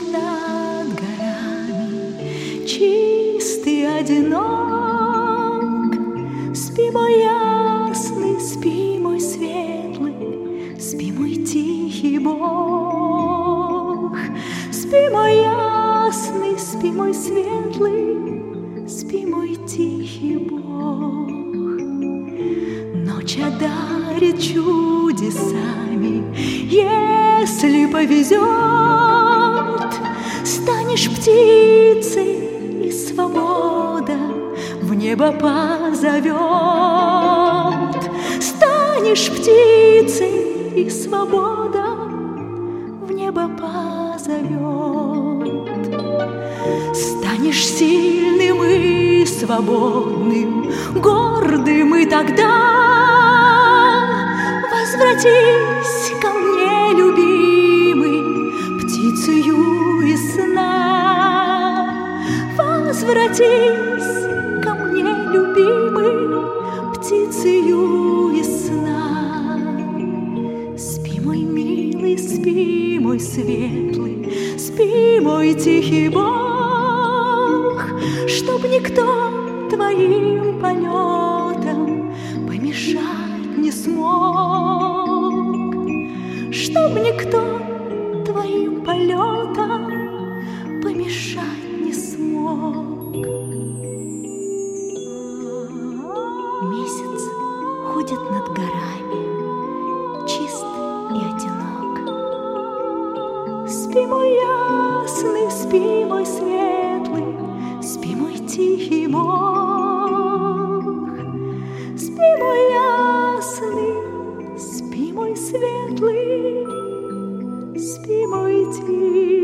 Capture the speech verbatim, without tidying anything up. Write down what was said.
над горами, чистый, одинок. Спи, мой ясный, спи, мой светлый, спи, мой тихий Бог. Спи, мой ясный, спи, мой светлый, спи, мой тихий Бог. Ночь одарит чудесами, если повезет, станешь птицей, и свобода в небо позовет. Станешь птицей, и свобода в небо позовет. Станешь сильным и свободным, гордым, и тогда возвратись ко мне, любимый, птицею из сна. Возвратись ко мне, любимый, птицею из сна. Спи, мой милый, спи, мой светлый, спи, мой тихий Бог, чтоб никто твоим полетам помешать не смог, чтоб никто твоим полетам помешать не смог. Месяц ходит над горами, чист и одинок. Спи, мой ясный, спи, мой светлый, спи, мой тихий Бог. Спи, мой ясный, спи, мой светлый, спи, мой тихий